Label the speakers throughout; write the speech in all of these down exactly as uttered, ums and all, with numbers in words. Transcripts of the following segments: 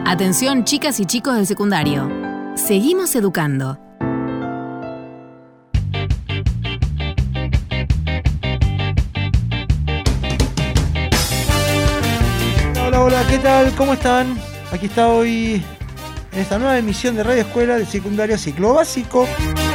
Speaker 1: Atención, chicas y chicos del secundario. Seguimos educando.
Speaker 2: Hola, hola, ¿qué tal? ¿Cómo están? Aquí está hoy en esta nueva emisión de Radio Escuela de Secundaria Ciclo Básico.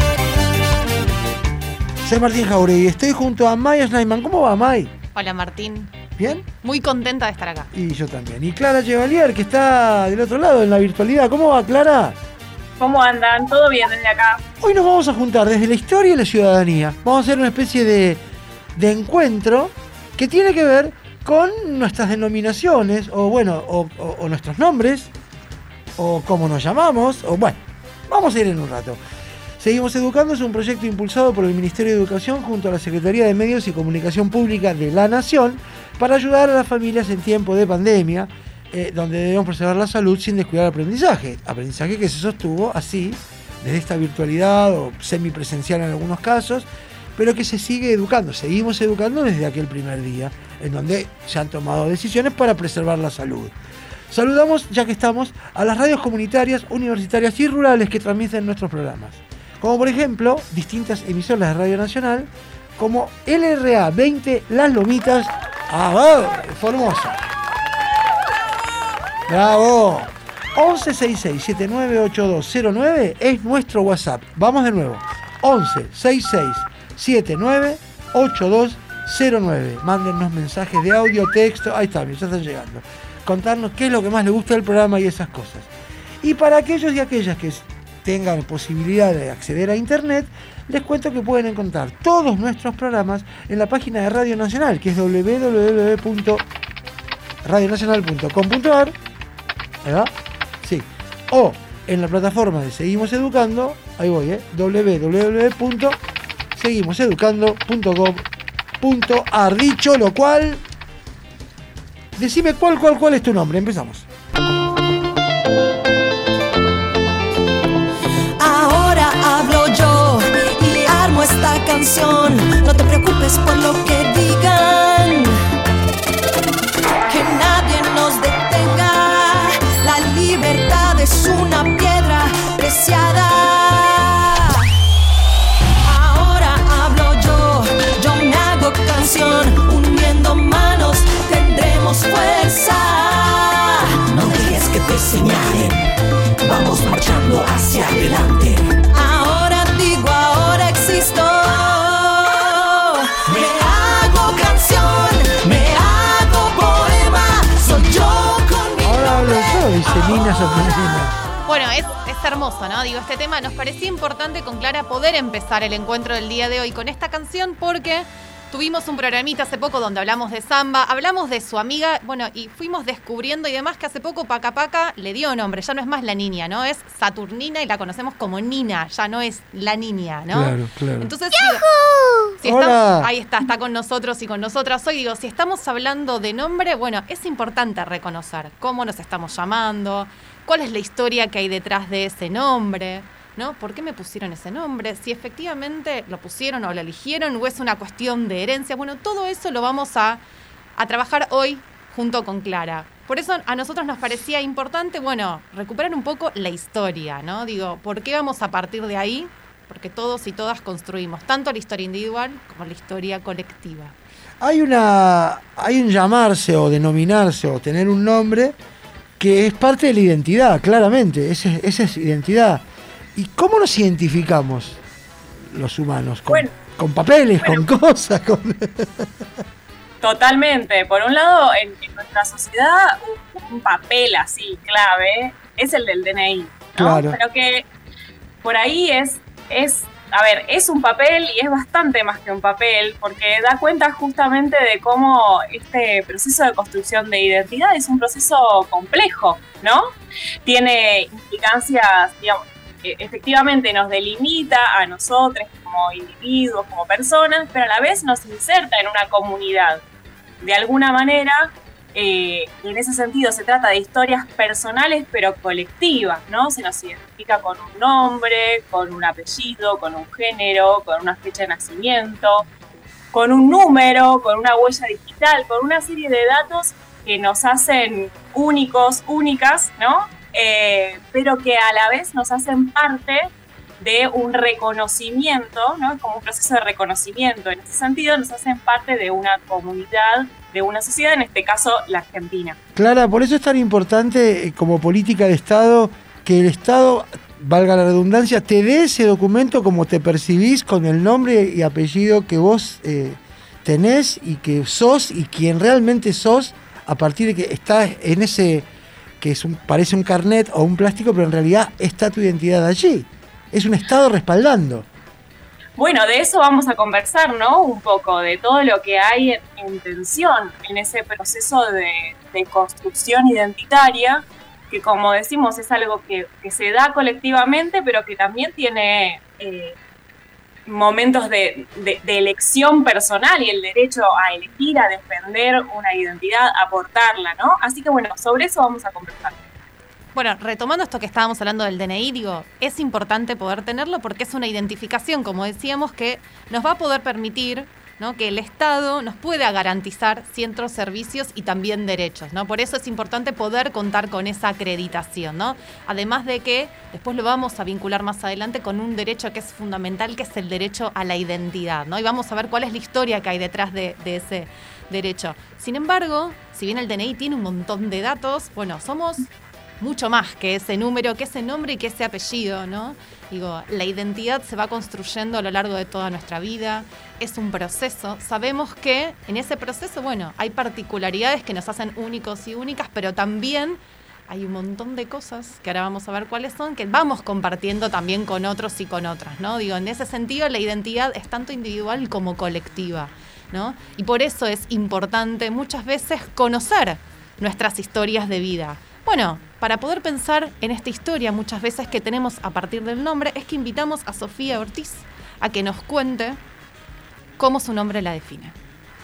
Speaker 2: Soy Martín Jauregui y estoy junto a Maya Schneiman. ¿Cómo va, May?
Speaker 3: Hola, Martín.
Speaker 2: ¿Bien?
Speaker 3: Muy contenta de estar acá.
Speaker 2: Y yo también. Y Clara Chevalier, que está del otro lado, en la virtualidad. ¿Cómo va, Clara?
Speaker 4: ¿Cómo andan? ¿Todo bien desde acá?
Speaker 2: Hoy nos vamos a juntar desde la historia y la ciudadanía. Vamos a hacer una especie de, de encuentro que tiene que ver con nuestras denominaciones, o bueno, o, o, o nuestros nombres, o cómo nos llamamos, o bueno, vamos a ir en un rato. Seguimos Educando es un proyecto impulsado por el Ministerio de Educación junto a la Secretaría de Medios y Comunicación Pública de la Nación para ayudar a las familias en tiempo de pandemia, eh, donde debemos preservar la salud sin descuidar el aprendizaje. Aprendizaje que se sostuvo así, desde esta virtualidad o semipresencial en algunos casos, pero que se sigue educando. Seguimos educando desde aquel primer día, en donde se han tomado decisiones para preservar la salud. Saludamos, ya que estamos, a las radios comunitarias, universitarias y rurales que transmiten nuestros programas. Como por ejemplo, distintas emisoras de Radio Nacional, como L R A veinte Las Lomitas. ¡Ah, Formosa! ¡Bravo! once sesenta y seis setenta y nueve ochenta y dos cero nueve es nuestro WhatsApp. Vamos de nuevo. once sesenta y seis setenta y nueve ochenta y dos cero nueve. Mándennos mensajes de audio, texto. Ahí está, ya están llegando. Contarnos qué es lo que más les gusta del programa y esas cosas. Y para aquellos y aquellas que tengan posibilidad de acceder a internet, les cuento que pueden encontrar todos nuestros programas en la página de Radio Nacional, que es doble u doble u doble u punto radio nacional punto com punto a r, ¿verdad? Sí. O en la plataforma de Seguimos Educando, ahí voy, ¿eh? doble u doble u doble u punto seguimos educando punto com punto a r. Dicho lo cual, decime cuál, cuál, cuál es tu nombre. Empezamos.
Speaker 5: Esta canción, no te preocupes por lo que digan, que nadie nos detenga, la libertad es una piedra preciada. Ahora hablo yo, yo me hago canción, uniendo manos tendremos fuerza. No dejes que te señalen, vamos marchando hacia adelante. Ahora digo, ahora existo. Me hago canción, me hago poema. Soy yo con mi
Speaker 2: Ahora hablo yo, dice Nina Soponina.
Speaker 3: Bueno, es, es hermoso, ¿no? Digo, este tema nos parecía importante con Clara poder empezar el encuentro del día de hoy con esta canción porque tuvimos un programita hace poco donde hablamos de samba, hablamos de su amiga, bueno, y fuimos descubriendo y demás que hace poco Paca Paca le dio nombre, ya no es más la niña, ¿no? Es Saturnina y la conocemos como Nina, ya no es la niña, ¿no?
Speaker 2: Claro, claro.
Speaker 3: Entonces, digo, si estamos, ahí está, está con nosotros y con nosotras hoy, digo, si estamos hablando de nombre, bueno, es importante reconocer cómo nos estamos llamando, cuál es la historia que hay detrás de ese nombre, ¿no? ¿Por qué me pusieron ese nombre? Si efectivamente lo pusieron o lo eligieron o es una cuestión de herencia. Bueno, todo eso lo vamos a, a trabajar hoy junto con Clara. Por eso a nosotros nos parecía importante, bueno, recuperar un poco la historia, ¿no? Digo, ¿por qué vamos a partir de ahí? Porque todos y todas construimos tanto la historia individual como la historia colectiva.
Speaker 2: Hay una, hay un llamarse o denominarse o tener un nombre que es parte de la identidad, claramente. Ese, esa es identidad. ¿Y cómo nos identificamos los humanos? ¿Con, bueno, con papeles, bueno, con cosas? Con...
Speaker 4: Totalmente. Por un lado, en, en nuestra sociedad, un, un papel así clave es el del D N I, ¿no?
Speaker 2: Claro.
Speaker 4: Pero que por ahí es, es, a ver, es un papel y es bastante más que un papel, porque da cuenta justamente de cómo este proceso de construcción de identidad es un proceso complejo, ¿no? Tiene implicancias, digamos, efectivamente nos delimita a nosotros como individuos, como personas, pero a la vez nos inserta en una comunidad. De alguna manera, eh, en ese sentido se trata de historias personales pero colectivas, ¿no? Se nos identifica con un nombre, con un apellido, con un género, con una fecha de nacimiento, con un número, con una huella digital, con una serie de datos que nos hacen únicos, únicas, ¿no? eh, pero que a la vez nos hacen parte de un reconocimiento, ¿no? Como un proceso de reconocimiento. En ese sentido, nos hacen parte de una comunidad, de una sociedad, en este caso, la Argentina.
Speaker 2: Clara, por eso es tan importante eh, como política de Estado que el Estado, valga la redundancia, te dé ese documento como te percibís con el nombre y apellido que vos eh, tenés y que sos y quien realmente sos a partir de que estás en ese, que es un, parece un carnet o un plástico, pero en realidad está tu identidad allí. Es un Estado respaldando.
Speaker 4: Bueno, de eso vamos a conversar, ¿no? Un poco, de todo lo que hay en, en tensión en ese proceso de, de construcción identitaria, que como decimos es algo que, que se da colectivamente, pero que también tiene eh, momentos de, de, de elección personal y el derecho a elegir, a defender una identidad, a aportarla, ¿no? Así que bueno, sobre eso vamos a conversar.
Speaker 3: Bueno, retomando esto que estábamos hablando del D N I, digo, es importante poder tenerlo porque es una identificación, como decíamos, que nos va a poder permitir, ¿no?, que el Estado nos pueda garantizar ciertos servicios y también derechos, ¿no? Por eso es importante poder contar con esa acreditación, ¿no? Además de que después lo vamos a vincular más adelante con un derecho que es fundamental, que es el derecho a la identidad, ¿no? Y vamos a ver cuál es la historia que hay detrás de, de ese derecho. Sin embargo, si bien el D N I tiene un montón de datos, bueno, somos mucho más que ese número, que ese nombre y que ese apellido, ¿no? Digo, la identidad se va construyendo a lo largo de toda nuestra vida, es un proceso. Sabemos que en ese proceso, bueno, hay particularidades que nos hacen únicos y únicas, pero también hay un montón de cosas, que ahora vamos a ver cuáles son, que vamos compartiendo también con otros y con otras, ¿no? Digo, en ese sentido la identidad es tanto individual como colectiva, ¿no? Y por eso es importante muchas veces conocer nuestras historias de vida. Bueno, para poder pensar en esta historia muchas veces que tenemos a partir del nombre, es que invitamos a Sofía Ortiz a que nos cuente cómo su nombre la define.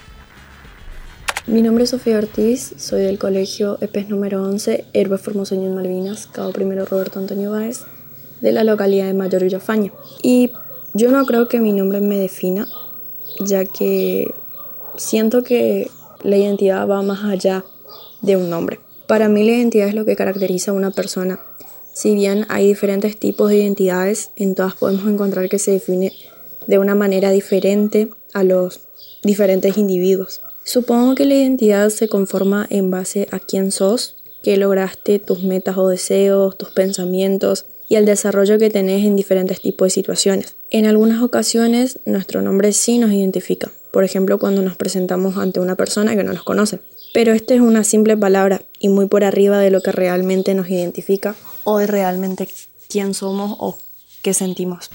Speaker 6: Mi nombre es Sofía Ortiz, soy del colegio E P E S número once, Héroes Formoseño en Malvinas, Cabo Primero Roberto Antonio Báez, de la localidad de Mayor Villafaña. Y yo no creo que mi nombre me defina, ya que siento que la identidad va más allá de un nombre. Para mí la identidad es lo que caracteriza a una persona. Si bien hay diferentes tipos de identidades, en todas podemos encontrar que se define de una manera diferente a los diferentes individuos. Supongo que la identidad se conforma en base a quién sos, qué lograste, tus metas o deseos, tus pensamientos y el desarrollo que tenés en diferentes tipos de situaciones. En algunas ocasiones nuestro nombre sí nos identifica, por ejemplo cuando nos presentamos ante una persona que no nos conoce. Pero esta es una simple palabra y muy por arriba de lo que realmente nos identifica o de realmente quién somos o qué sentimos.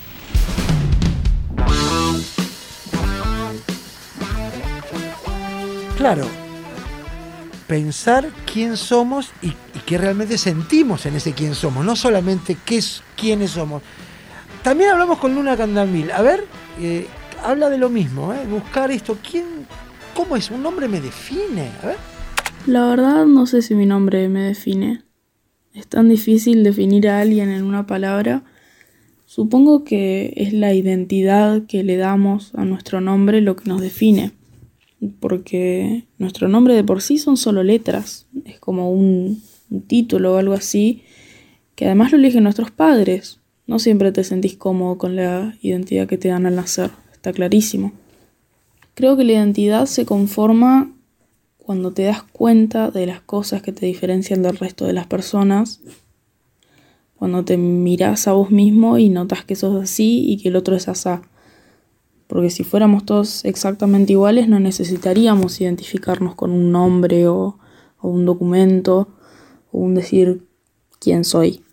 Speaker 2: Claro, pensar quién somos y, y qué realmente sentimos en ese quién somos, no solamente qué es, quiénes somos. También hablamos con Luna Candamil, a ver, eh, habla de lo mismo, ¿eh? Buscar esto, quién... ¿Cómo es? ¿Un nombre me define? A ver.
Speaker 7: La verdad no sé si mi nombre me define. Es tan difícil definir a alguien en una palabra. Supongo que es la identidad que le damos a nuestro nombre lo que nos define. Porque nuestro nombre de por sí son solo letras. Es como un, un título o algo así, que además lo eligen nuestros padres. No siempre te sentís cómodo con la identidad que te dan al nacer. Está clarísimo. Creo que la identidad se conforma cuando te das cuenta de las cosas que te diferencian del resto de las personas, cuando te mirás a vos mismo y notas que sos así y que el otro es asá. Porque si fuéramos todos exactamente iguales no necesitaríamos identificarnos con un nombre o, o un documento o un decir quién soy.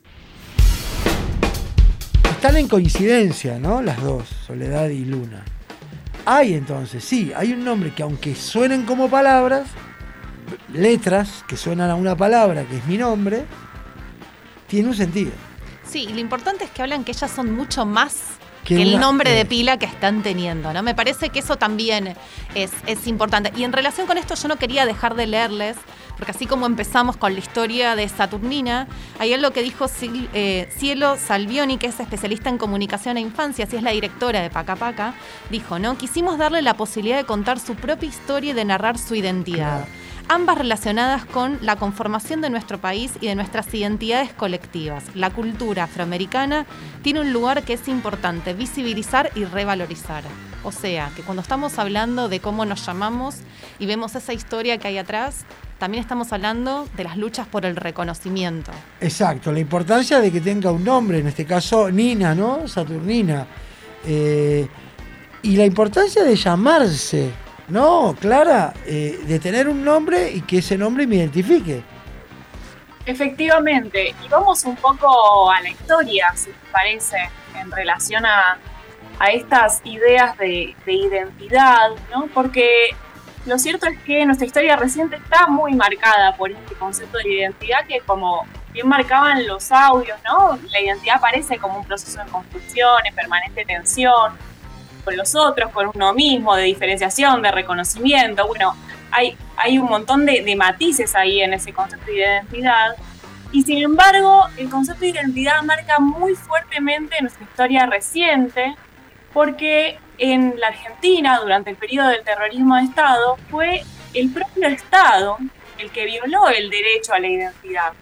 Speaker 2: Están en coincidencia, ¿no? Las dos, Soledad y Luna. Hay entonces, sí, hay un nombre que aunque suenen como palabras, letras que suenan a una palabra que es mi nombre, tiene un sentido.
Speaker 3: Sí, y lo importante es que hablan que ellas son mucho más
Speaker 2: que,
Speaker 3: que el
Speaker 2: una,
Speaker 3: nombre
Speaker 2: eh,
Speaker 3: de pila que están teniendo, ¿no? Me parece que eso también es, es importante. Y en relación con esto yo no quería dejar de leerles, porque así como empezamos con la historia de Saturnina, hay algo que dijo eh, Cielo Salvioni, que es especialista en comunicación e infancia, así es la directora de Paca Paca, dijo, ¿no? Quisimos darle la posibilidad de contar su propia historia y de narrar su identidad. ambas relacionadas con la conformación de nuestro país y de nuestras identidades colectivas. La cultura afroamericana tiene un lugar que es importante visibilizar y revalorizar. O sea, que cuando estamos hablando de cómo nos llamamos y vemos esa historia que hay atrás, también estamos hablando de las luchas por el reconocimiento.
Speaker 2: Exacto, la importancia de que tenga un nombre, en este caso Nina, ¿no? Saturnina. Eh, y la importancia de llamarse, ¿no, Clara? Eh, de tener un nombre y que ese nombre me identifique.
Speaker 4: Efectivamente, y vamos un poco a la historia, si te parece, en relación a, a estas ideas de, de identidad, ¿no? Porque lo cierto es que nuestra historia reciente está muy marcada por este concepto de identidad que, como bien marcaban los audios, ¿no? La identidad aparece como un proceso de construcción, en permanente tensión con los otros, con uno mismo, de diferenciación, de reconocimiento. Bueno, hay, hay un montón de, de matices ahí en ese concepto de identidad. Y sin embargo, el concepto de identidad marca muy fuertemente nuestra historia reciente, porque en la Argentina, durante el periodo del terrorismo de Estado, fue el propio Estado el que violó el derecho a la identidad.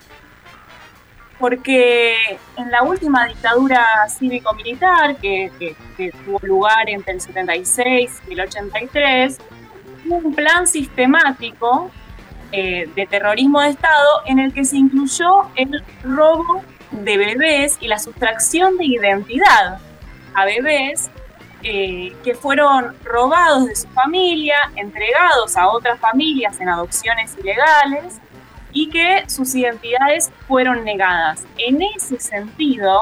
Speaker 4: Porque en la última dictadura cívico-militar, que, que, que tuvo lugar entre el setenta y seis y el ochenta y tres, hubo un plan sistemático eh, de terrorismo de Estado en el que se incluyó el robo de bebés y la sustracción de identidad a bebés Eh, que fueron robados de su familia, entregados a otras familias en adopciones ilegales y que sus identidades fueron negadas. En ese sentido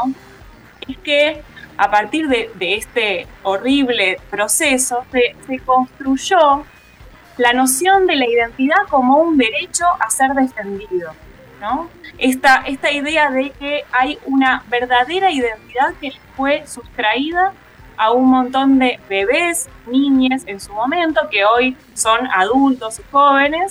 Speaker 4: es que a partir de, de este horrible proceso se, se construyó la noción de la identidad como un derecho a ser defendido, ¿no? Esta, esta idea de que hay una verdadera identidad que fue sustraída a un montón de bebés, niñas en su momento, que hoy son adultos y jóvenes,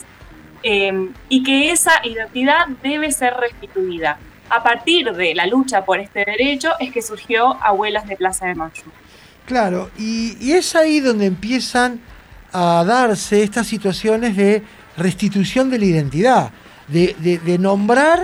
Speaker 4: eh, y que esa identidad debe ser restituida. A partir de la lucha por este derecho es que surgió Abuelas de Plaza de Mayo.
Speaker 2: Claro, y, y es ahí donde empiezan a darse estas situaciones de restitución de la identidad, de, de, de nombrar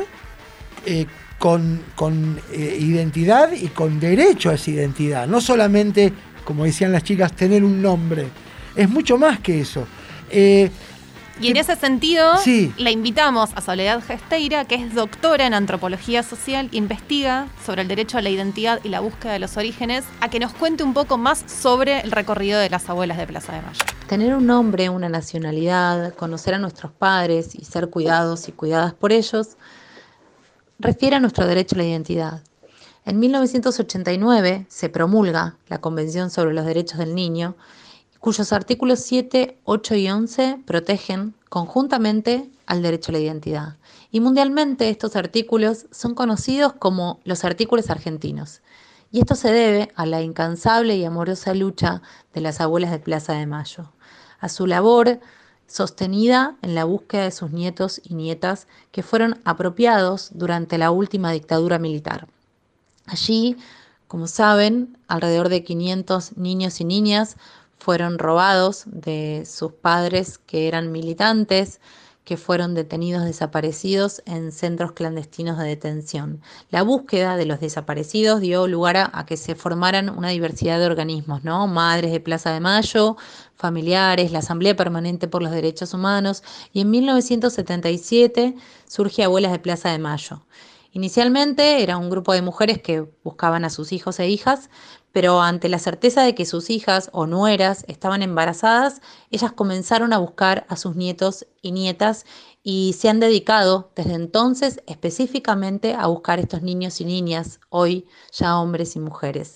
Speaker 2: eh, con, con eh, identidad y con derecho a esa identidad. No solamente, como decían las chicas, tener un nombre. Es mucho más que eso. Eh,
Speaker 3: y en ese sentido,
Speaker 2: sí.
Speaker 3: La invitamos a Soledad Gesteira, que es doctora en antropología social, investiga sobre el derecho a la identidad y la búsqueda de los orígenes, a que nos cuente un poco más sobre el recorrido de las Abuelas de Plaza de Mayo.
Speaker 8: Tener un nombre, una nacionalidad, conocer a nuestros padres y ser cuidados y cuidadas por ellos, refiere a nuestro derecho a la identidad. En mil novecientos ochenta y nueve se promulga la Convención sobre los Derechos del Niño, cuyos artículos siete, ocho y once protegen conjuntamente al derecho a la identidad. Y mundialmente estos artículos son conocidos como los artículos argentinos. Y esto se debe a la incansable y amorosa lucha de las Abuelas de Plaza de Mayo, a su labor sostenida en la búsqueda de sus nietos y nietas que fueron apropiados durante la última dictadura militar. Allí, como saben, alrededor de quinientos niños y niñas fueron robados de sus padres que eran militantes, que fueron detenidos desaparecidos en centros clandestinos de detención. La búsqueda de los desaparecidos dio lugar a, a que se formaran una diversidad de organismos, ¿no? Madres de Plaza de Mayo, familiares, la Asamblea Permanente por los Derechos Humanos, y en mil novecientos setenta y siete surge Abuelas de Plaza de Mayo. Inicialmente era un grupo de mujeres que buscaban a sus hijos e hijas, pero ante la certeza de que sus hijas o nueras estaban embarazadas, ellas comenzaron a buscar a sus nietos y nietas y se han dedicado desde entonces específicamente a buscar a estos niños y niñas, hoy ya hombres y mujeres.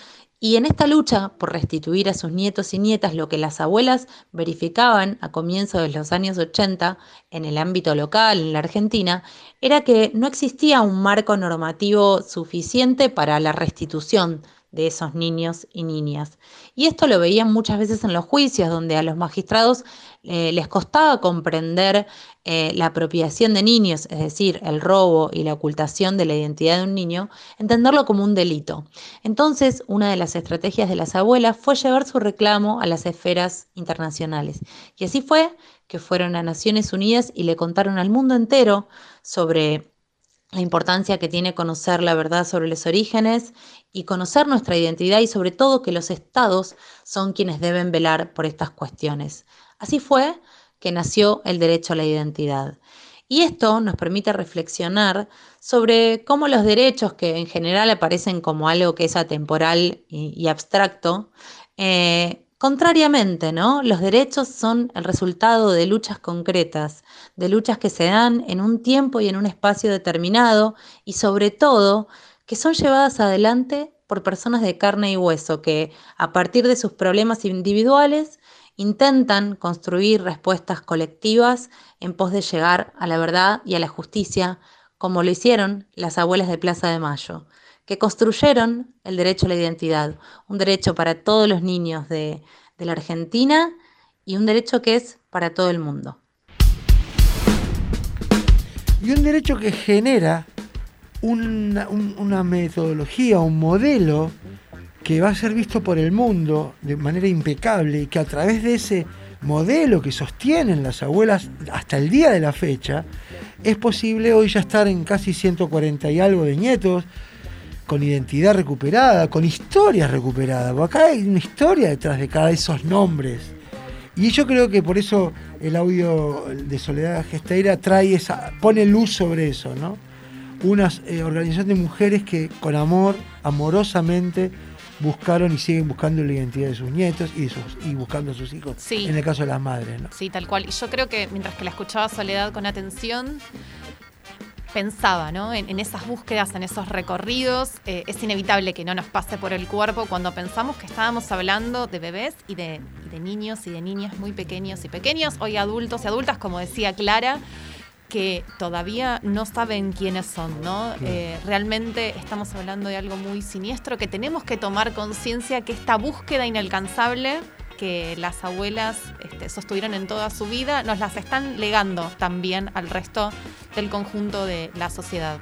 Speaker 8: Y en esta lucha por restituir a sus nietos y nietas, lo que las abuelas verificaban a comienzos de los años ochenta en el ámbito local, en la Argentina, era que no existía un marco normativo suficiente para la restitución de esos niños y niñas. Y esto lo veían muchas veces en los juicios, donde a los magistrados eh, les costaba comprender eh, la apropiación de niños, es decir, el robo y la ocultación de la identidad de un niño, entenderlo como un delito. Entonces, una de las estrategias de las abuelas fue llevar su reclamo a las esferas internacionales. Y así fue que fueron a Naciones Unidas y le contaron al mundo entero sobre la importancia que tiene conocer la verdad sobre los orígenes y conocer nuestra identidad, y sobre todo que los estados son quienes deben velar por estas cuestiones. Así fue que nació el derecho a la identidad. Y esto nos permite reflexionar sobre cómo los derechos, que en general aparecen como algo que es atemporal y, y abstracto, eh, contrariamente, ¿no? Los derechos son el resultado de luchas concretas, de luchas que se dan en un tiempo y en un espacio determinado, y sobre todo que son llevadas adelante por personas de carne y hueso que, a partir de sus problemas individuales, intentan construir respuestas colectivas en pos de llegar a la verdad y a la justicia, como lo hicieron las abuelas de Plaza de Mayo, que construyeron el derecho a la identidad, un derecho para todos los niños de, de la Argentina y un derecho que es para todo el mundo.
Speaker 2: Y un derecho que genera una, un, una metodología, un modelo que va a ser visto por el mundo de manera impecable, y que a través de ese modelo que sostienen las abuelas hasta el día de la fecha, es posible hoy ya estar en casi ciento cuarenta y algo de nietos, con identidad recuperada, con historias recuperadas, porque acá hay una historia detrás de cada de esos nombres. Y yo creo que por eso el audio de Soledad Gesteira trae esa, pone luz sobre eso, ¿no? Una eh, organización de mujeres que con amor, amorosamente, buscaron y siguen buscando la identidad de sus nietos y, de sus, y buscando a sus hijos, sí. En el caso de las madres, ¿no?
Speaker 3: Sí, tal cual. Y yo creo que mientras que la escuchaba Soledad con atención, pensaba, ¿no? en, en esas búsquedas, en esos recorridos. Eh, es inevitable que no nos pase por el cuerpo cuando pensamos que estábamos hablando de bebés y de, y de niños y de niñas muy pequeños y pequeños, hoy adultos y adultas, como decía Clara, que todavía no saben quiénes son, ¿no? Sí. Eh, realmente estamos hablando de algo muy siniestro, que tenemos que tomar conciencia que esta búsqueda inalcanzable que las abuelas este, sostuvieron en toda su vida, nos las están legando también al resto del conjunto de la sociedad.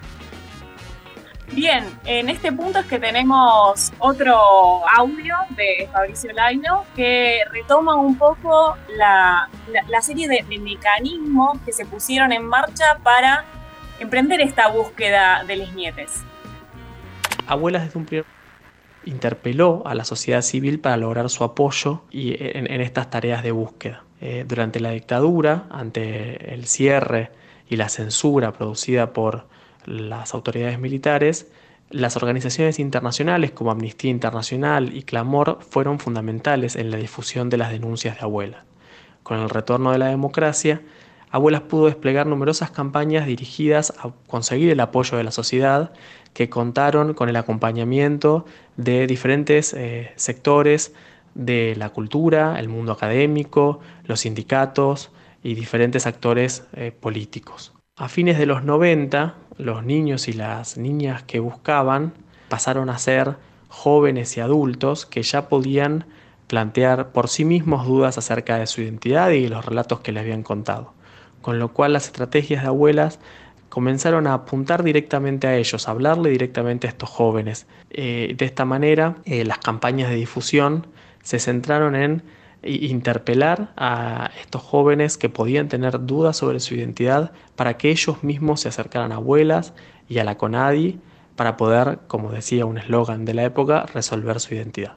Speaker 4: Bien, en este punto es que tenemos otro audio de Fabricio Laino que retoma un poco la, la, la serie de, de mecanismos que se pusieron en marcha para emprender esta búsqueda de les nietes.
Speaker 9: Abuelas desde un primer interpeló a la sociedad civil para lograr su apoyo y en, en estas tareas de búsqueda. Eh, durante la dictadura, ante el cierre y la censura producida por las autoridades militares, las organizaciones internacionales como Amnistía Internacional y Clamor fueron fundamentales en la difusión de las denuncias de Abuelas. Con el retorno de la democracia, Abuelas pudo desplegar numerosas campañas dirigidas a conseguir el apoyo de la sociedad, que contaron con el acompañamiento de diferentes eh, sectores de la cultura, el mundo académico, los sindicatos y diferentes actores eh, políticos. A fines de los noventa, los niños y las niñas que buscaban pasaron a ser jóvenes y adultos que ya podían plantear por sí mismos dudas acerca de su identidad y de los relatos que les habían contado. Con lo cual las estrategias de Abuelas comenzaron a apuntar directamente a ellos, a hablarle directamente a estos jóvenes. Eh, de esta manera, eh, las campañas de difusión se centraron en interpelar a estos jóvenes que podían tener dudas sobre su identidad para que ellos mismos se acercaran a Abuelas y a la CONADI para poder, como decía un eslogan de la época, resolver su identidad.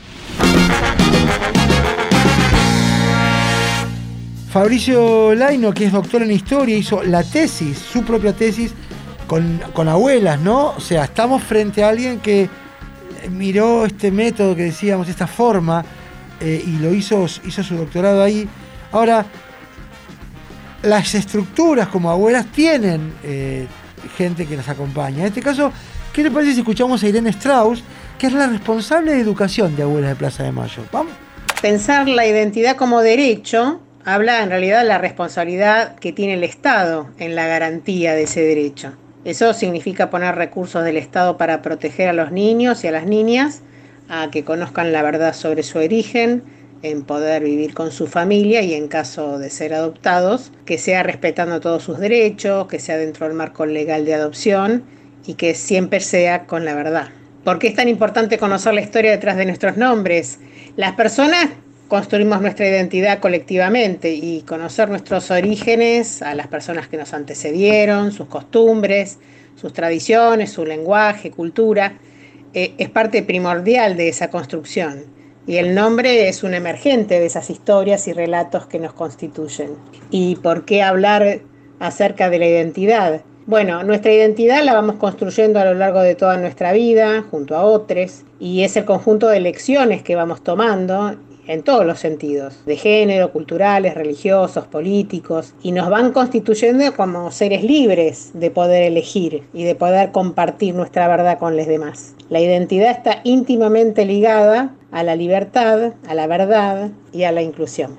Speaker 2: Fabricio Laino, que es doctor en historia, hizo la tesis, su propia tesis, con, con Abuelas, ¿no? O sea, estamos frente a alguien que miró este método que decíamos, esta forma, eh, y lo hizo, hizo su doctorado ahí. Ahora, las estructuras como Abuelas tienen eh, gente que las acompaña. En este caso, ¿qué le parece si escuchamos a Irene Strauss, que es la responsable de educación de Abuelas de Plaza de Mayo? ¿Vamos?
Speaker 10: Pensar la identidad como derecho habla en realidad de la responsabilidad que tiene el Estado en la garantía de ese derecho. Eso significa poner recursos del Estado para proteger a los niños y a las niñas, a que conozcan la verdad sobre su origen, en poder vivir con su familia y en caso de ser adoptados, que sea respetando todos sus derechos, que sea dentro del marco legal de adopción y que siempre sea con la verdad. ¿Por qué es tan importante conocer la historia detrás de nuestros nombres? Las personas construimos nuestra identidad colectivamente, y conocer nuestros orígenes, a las personas que nos antecedieron, sus costumbres, sus tradiciones, su lenguaje, cultura, eh, es parte primordial de esa construcción. Y el nombre es un emergente de esas historias y relatos que nos constituyen. ¿Y por qué hablar acerca de la identidad? Bueno, nuestra identidad la vamos construyendo a lo largo de toda nuestra vida, junto a otros, y es el conjunto de lecciones que vamos tomando en todos los sentidos, de género, culturales, religiosos, políticos, y nos van constituyendo como seres libres de poder elegir y de poder compartir nuestra verdad con los demás. La identidad está íntimamente ligada a la libertad, a la verdad y a la inclusión.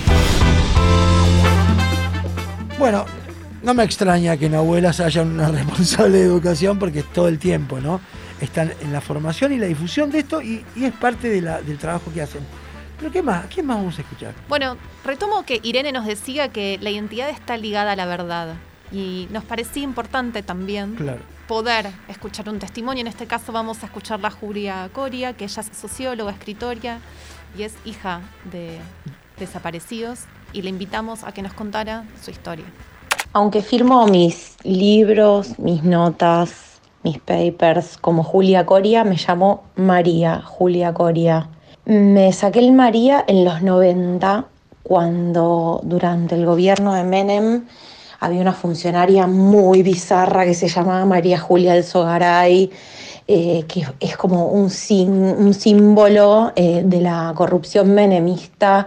Speaker 2: Bueno, no me extraña que en abuelas haya una responsable de educación, porque todo el tiempo, ¿no?, están en la formación y la difusión de esto, y, y es parte de la, del trabajo que hacen. ¿Pero qué más? ¿Qué más vamos a escuchar?
Speaker 3: Bueno, retomo que Irene nos decía que la identidad está ligada a la verdad, y nos parecía importante también claro. poder escuchar un testimonio. En este caso vamos a escuchar a Julia Coria, que ella es socióloga, escritora y es hija de desaparecidos, y le invitamos a que nos contara su historia.
Speaker 11: Aunque firmo mis libros, mis notas, mis papers como Julia Coria, me llamo María Julia Coria. Me saqué el María en los noventa, cuando durante el gobierno de Menem había una funcionaria muy bizarra que se llamaba María Julia Elzogaray, eh, que es como un, sim, un símbolo eh, de la corrupción menemista,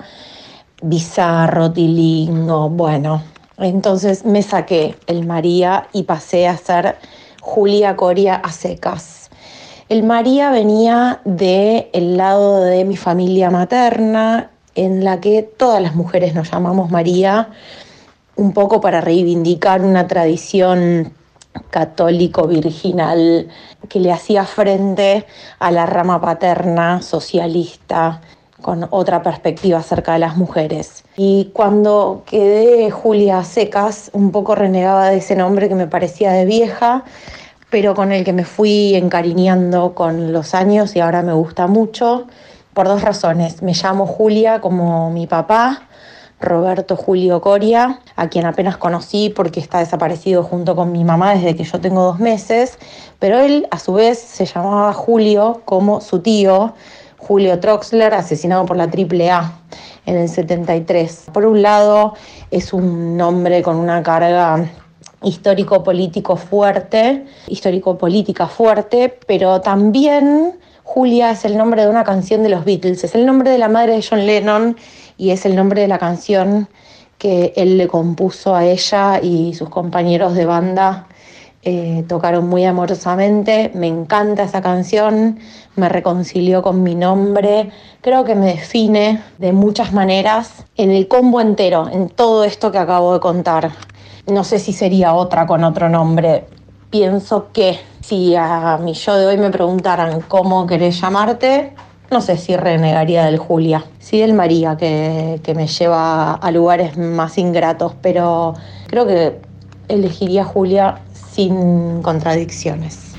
Speaker 11: bizarro, tilingo, bueno. Entonces me saqué el María y pasé a ser Julia Coria a secas. El María venía del lado de mi familia materna, en la que todas las mujeres nos llamamos María, un poco para reivindicar una tradición católico virginal que le hacía frente a la rama paterna socialista, con otra perspectiva acerca de las mujeres. Y cuando quedé Julia secas, un poco renegaba de ese nombre que me parecía de vieja, pero con el que me fui encariñando con los años y ahora me gusta mucho, por dos razones. Me llamo Julia como mi papá, Roberto Julio Coria, a quien apenas conocí porque está desaparecido junto con mi mamá desde que yo tengo dos meses, pero él a su vez se llamaba Julio como su tío, Julio Troxler, asesinado por la triple A en el setenta y tres. Por un lado, es un nombre con una carga histórico-político fuerte, histórico-política fuerte, pero también Julia es el nombre de una canción de los Beatles, es el nombre de la madre de John Lennon y es el nombre de la canción que él le compuso a ella, y sus compañeros de banda eh, tocaron muy amorosamente. Me encanta esa canción, me reconcilió con mi nombre, creo que me define de muchas maneras en el combo entero, en todo esto que acabo de contar. No sé si sería otra con otro nombre. Pienso que si a mi yo de hoy me preguntaran cómo querés llamarte, no sé si renegaría del Julia, sí del María, que, que me lleva a lugares más ingratos, pero creo que elegiría Julia sin contradicciones.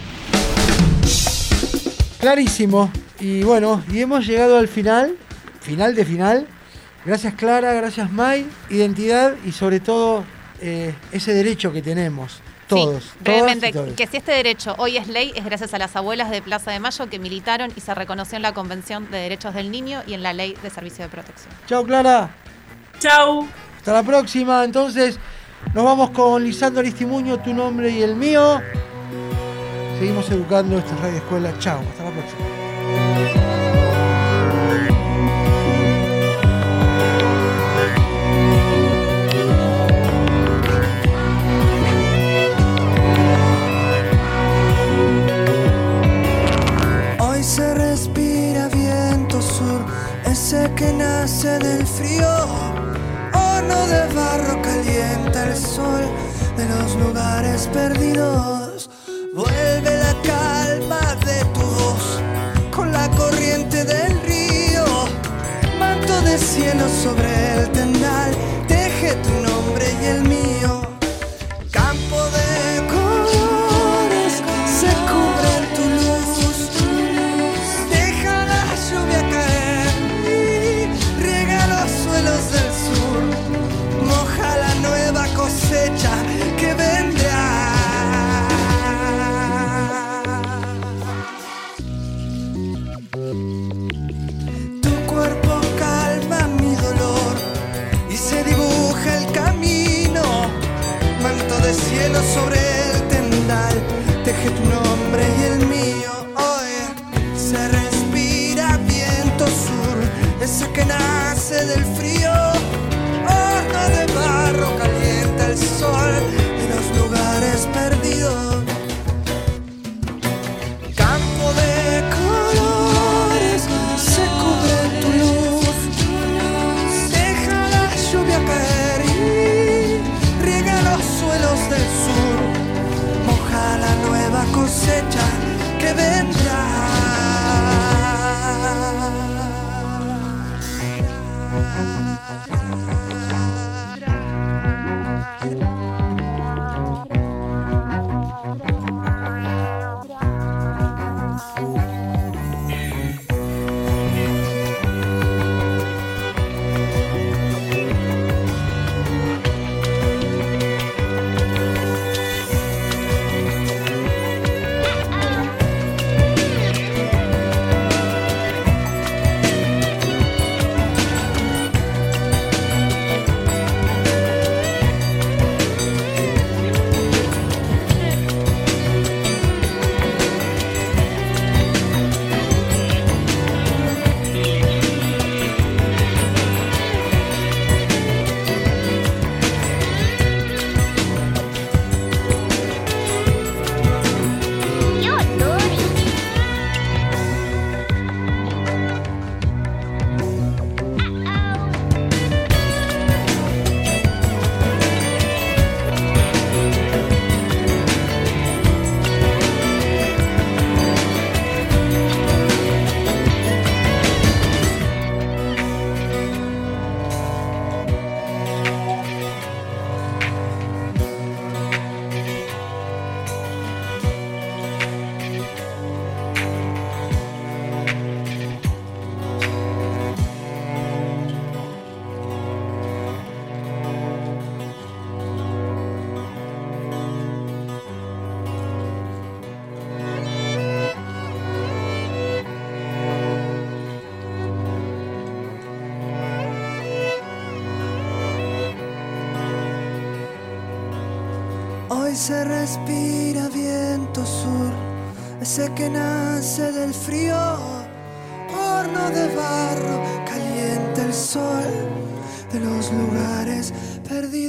Speaker 2: Clarísimo. Y bueno, y hemos llegado al final, final de final. Gracias Clara, gracias May. Identidad y sobre todo eh, ese derecho que tenemos. Todos,
Speaker 3: sí, realmente, que si este derecho hoy es ley es gracias a las abuelas de Plaza de Mayo que militaron y se reconoció en la Convención de Derechos del Niño y en la Ley de Servicio de Protección.
Speaker 2: Chau Clara.
Speaker 4: Chau.
Speaker 2: Hasta la próxima. Entonces nos vamos con Lisandro Aristimuño, tu nombre y el mío. Seguimos educando esta radio escuela. Chau, hasta la próxima.
Speaker 12: Se respira viento sur, ese que nace del frío. Horno de barro calienta el sol de los lugares perdidos. Vuelve la calma de tu voz con la corriente del río. Manto de cielo sobre el tendal, teje tu nombre y el mío. Campo de colores se cubre en tu luz. Lluvia caer y riega protege tu nombre y el mío. Hoy se respira viento sur, ese que nace del frío. Horno de barro calienta el sol de los lugares perdidos. Campo de colores se cubre tu luz. Deja la lluvia caer y riega los suelos del sur. Moja la nueva cosecha que vendrá. Hoy se respira viento sur, ese que nace del frío. Horno de barro calienta el sol de los lugares perdidos.